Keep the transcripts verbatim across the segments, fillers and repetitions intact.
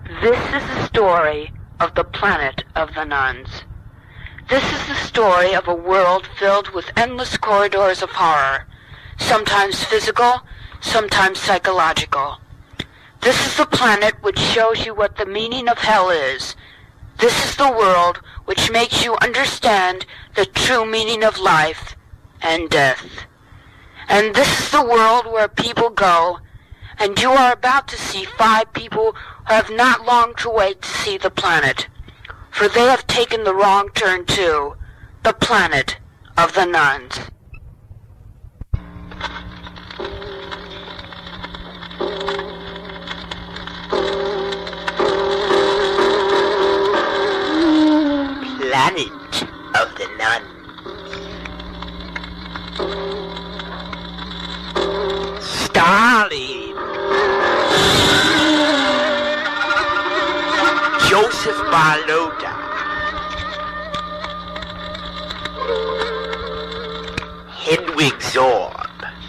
This is the story of the planet of the nuns. This is the story of a world filled with endless corridors of horror, sometimes physical, sometimes psychological. This is the planet which shows you what the meaning of hell is. This is the world which makes you understand the true meaning of life and death. And this is the world where people go, and you are about to see five people who have not long to wait to see the planet, for they have taken the wrong turn too, the planet of the nuns. Planet of the nuns. Stalin. Joseph Barlota. Hedwig Zorb.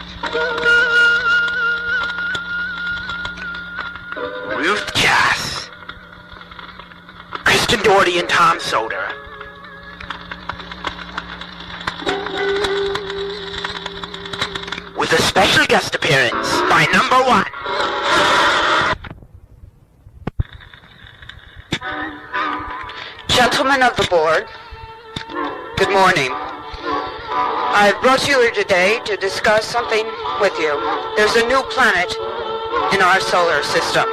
Ruth Cass. Kristen Doherty and Tom Soder. With a special guest appearance by number one. Gentlemen of the board, good morning. I've brought you here today to discuss something with you. There's a new planet in our solar system.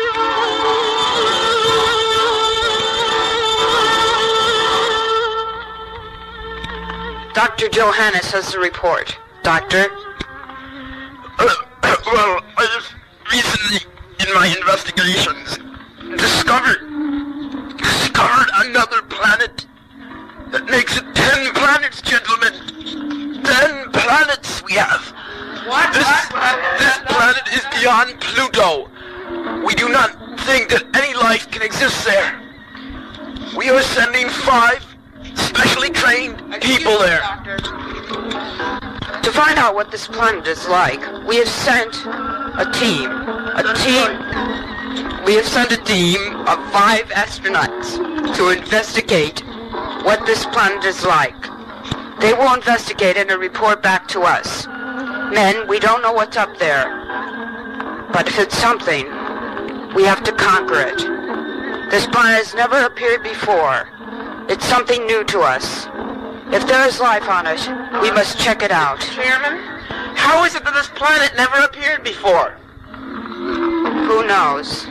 Doctor Johannes has the report. Doctor? Uh, well, I just recently, in my investigations, discovered, discovered another planet that makes it ten planets, gentlemen. Ten planets we have. What? This, what? what? this planet is beyond Pluto. We do not think that any life can exist there. We are sending five specially trained people there. Doctor. To find out what this planet is like, we have sent a team. A team. We have sent a team of five astronauts to investigate what this planet is like. They will investigate it and report back to us. Men, we don't know what's up there. But if it's something, we have to conquer it. This planet has never appeared before. It's something new to us. If there is life on it, we must check it out. Chairman, how is it that this planet never appeared before? Who knows?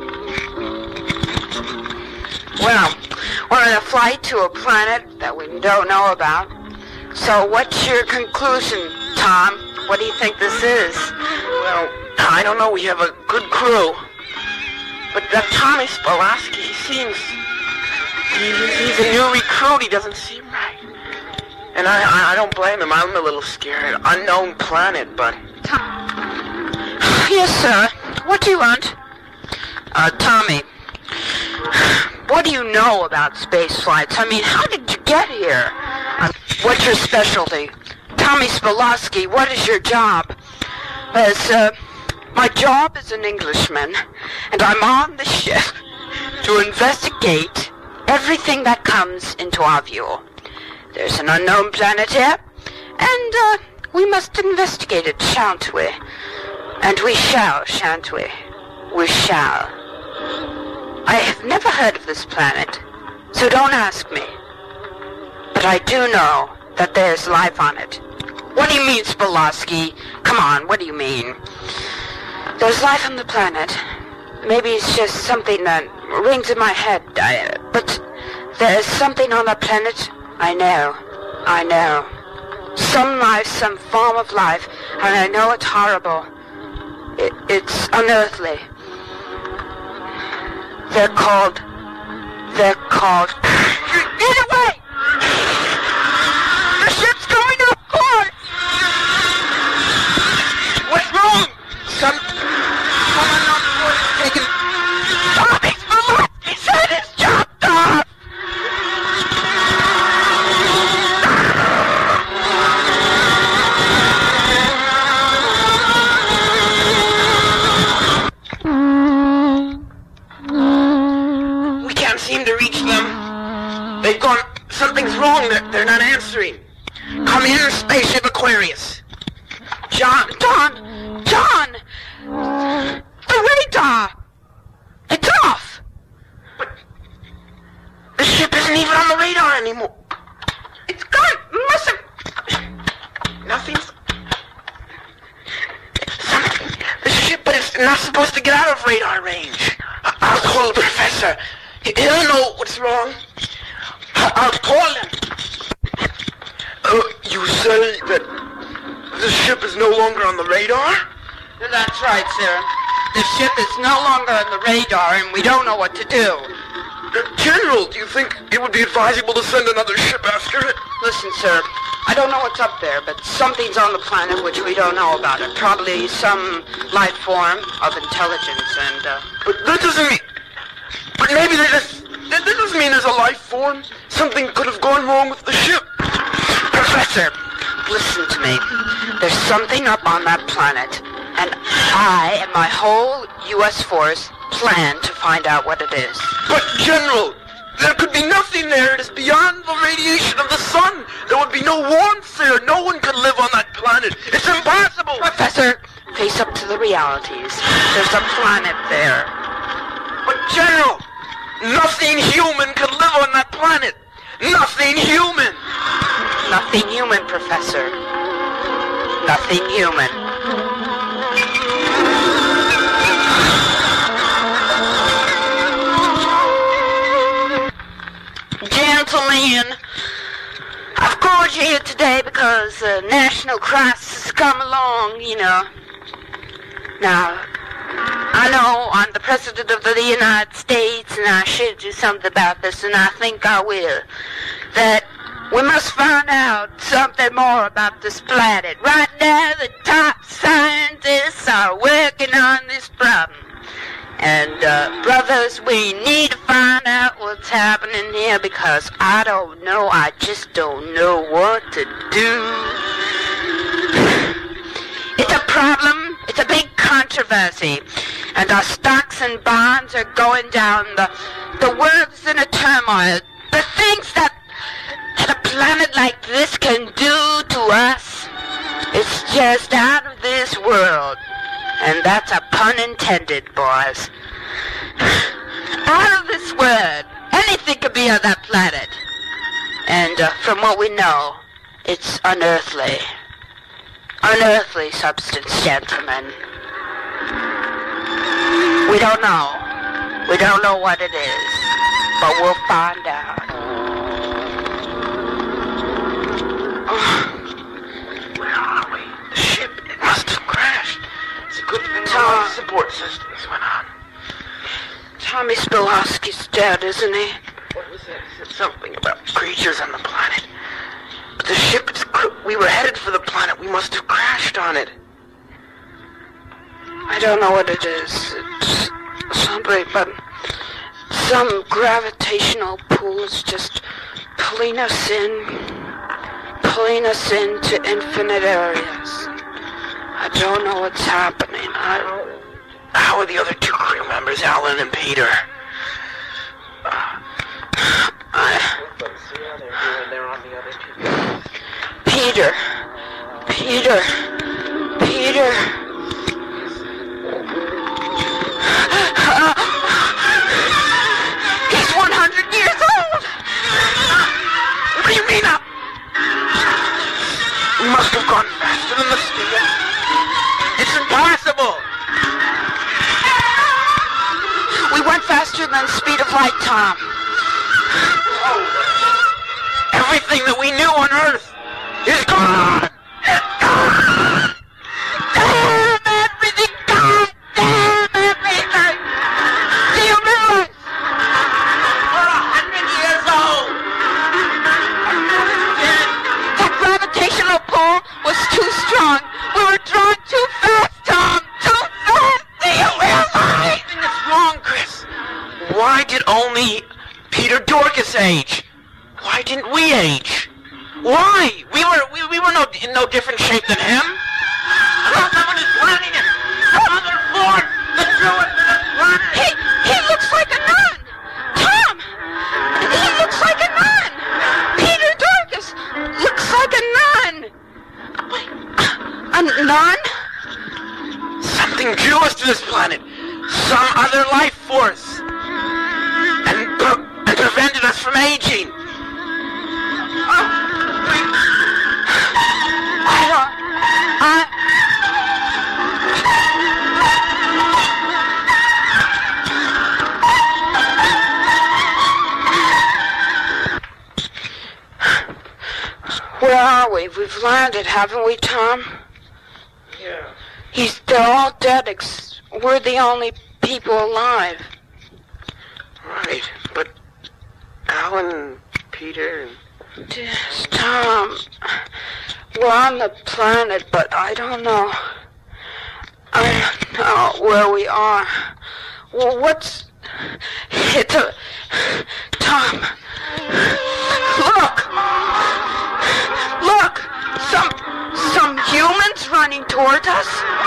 Well, we're on a flight to a planet that we don't know about. So what's your conclusion, Tom? What do you think this is? Well, I don't know. We have a good crew. But that Tommy Spolaski, he seems... He, he's a new recruit. He doesn't seem right. And I, I, I don't blame him. I'm a little scared. Unknown planet, but... Tom. Yes, sir. What do you want? Uh, Tommy. What do you know about space flights? I mean, how did you get here? Uh, what's your specialty? Tommy Spolaski, what is your job? As, uh, my job is an Englishman, and I'm on the ship to investigate everything that comes into our view. There's an unknown planet here, and, uh, we must investigate it, shan't we? And we shall, shan't we? We shall. I have never heard of this planet, so don't ask me. But I do know that there's life on it. What do you mean, Spolaski? Come on, what do you mean? There's life on the planet. Maybe it's just something that rings in my head, I, but there's something on the planet. I know, I know. Some life, some form of life, and I know it's horrible. It, it's unearthly. They're called, they're called... Get away! The ship's going off course! What's wrong? Some... Someone on board is taken... Tommy Spolaski said his chopped off! Mm-hmm. can't seem to reach them. They've gone... Something's wrong. They're, they're not answering. Come in, Spaceship Aquarius. John, John, John! The radar! It's off! But the ship isn't even on the radar anymore. It's gone! Must have... Nothing's... Something... The ship, but it's not supposed to get out of radar range. I- I'll call the professor. He- He'll know what's wrong. I- I'll call him. Uh, you say that the ship is no longer on the radar? That's right, sir. The ship is no longer on the radar, and we don't know what to do. Uh, General, do you think it would be advisable to send another ship after it? Listen, sir, I don't know what's up there, but something's on the planet which we don't know about it. Probably some life form of intelligence, and, uh... But that doesn't mean... But maybe they just... That that doesn't mean there's a life form. Something could have gone wrong with the ship. Professor, listen to me. There's something up on that planet, and I and my whole U S force plan to find out what it is. But, General, there could be nothing there. It is beyond the radiation of the sun. There would be no warmth there. No one could live on that planet. It's impossible. Professor, face up to the realities. There's a planet there. But, General, nothing human could live on that planet. Nothing human. Nothing human, Professor. Nothing human. Gentlemen, I've called you here today because a national crisis has come along, you know. Now, I know I'm the President of the United States and I should do something about this, and I think I will. That we must find out something more about this planet. Right now, the top scientists are working on this problem. And, uh, brothers, we need to find out what's happening here because I don't know. I just don't know what to do. It's a problem. It's a big controversy. And our stocks and bonds are going down. The, the world's in a turmoil. The things that, that a planet like this can do to us, it's just out of this world. And that's a pun intended, boys. Out of this world. Anything could be on that planet. And uh, from what we know, it's unearthly. Unearthly substance, gentlemen. We don't know. We don't know what it is. But we'll find out. Where are we? The ship, it must have crashed. It's a good thing Tom. all the support systems went on. Tommy Spilowski's dead, isn't he? What was that? It said something about creatures on the planet. But the ship, it's, cr- we were headed for the planet. We must have crashed on it. I don't know what it is. It's something, but some gravitational pull is just pulling us in, pulling us into infinite areas. I don't know what's happening. I... How are the other two crew members, Alan and Peter? Uh, I... Let's see how they're doing there on the other two. Peter, Peter, Peter. He's one hundred years old. What do you mean? Uh, we must have gone faster than the speed. It's impossible. We went faster than the speed of light, Tom. Oh. Everything that we knew on Earth is gone. Damn everything, God damn everything. Do you realize? We're a hundred years old. That gravitational pull was too strong. We were drawn too fast, Tom. Too fast. Do you realize? Something is wrong, Chris. Why did only Peter Dorcas age? Why didn't we age? Why? We were we, we were no in no different shape than him. How someone is planning it? Some other force that drew us to the planet. He he looks like a nun. Tom. pores and, pre- and prevented us from aging. I don't... I... Where are we? We've landed, haven't we, Tom? Yeah. He's, they're all dead. Ex- we're the only people alive. Right, but Alan, Peter, and... Yes, Tom. We're on the planet, but I don't know. I don't know where we are. Well, what's... It's a... Tom. Look! Look! Some... Some humans running towards us?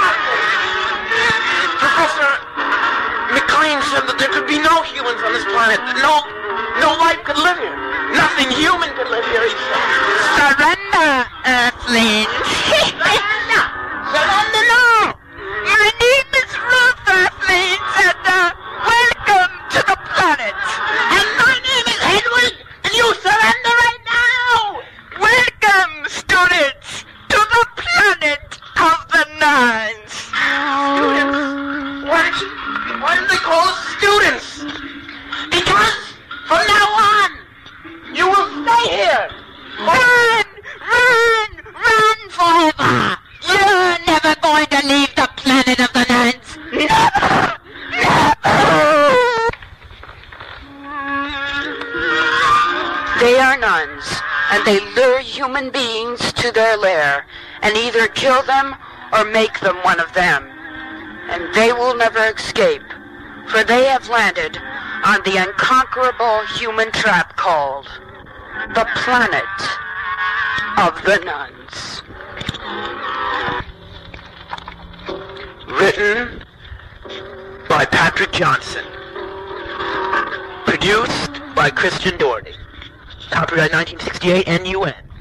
Professor McLean said that there could be no humans on this planet. No, no life could live here. Nothing human could live here, he said. Surrender, Earthlings. Surrender! Surrender now! My name is Ruth, Earthlings, and uh, welcome to the planet. And my name is Hedwig, and you surrender right now! Welcome, students, to the planet of the Nines. Students? Why did, you, why did they call us students? Because from now on, you will stay here. Run! Run! Run forever! You're never going to leave the planet of the Nines! Never! Never! They are nuns, and they lure human beings to their lair, and either kill them or make them one of them. And they will never escape, for they have landed on the unconquerable human trap called the planet of the nuns. Written by Patrick Johnson. Produced by Christian Doherty. Copyright nineteen sixty-eight N U N.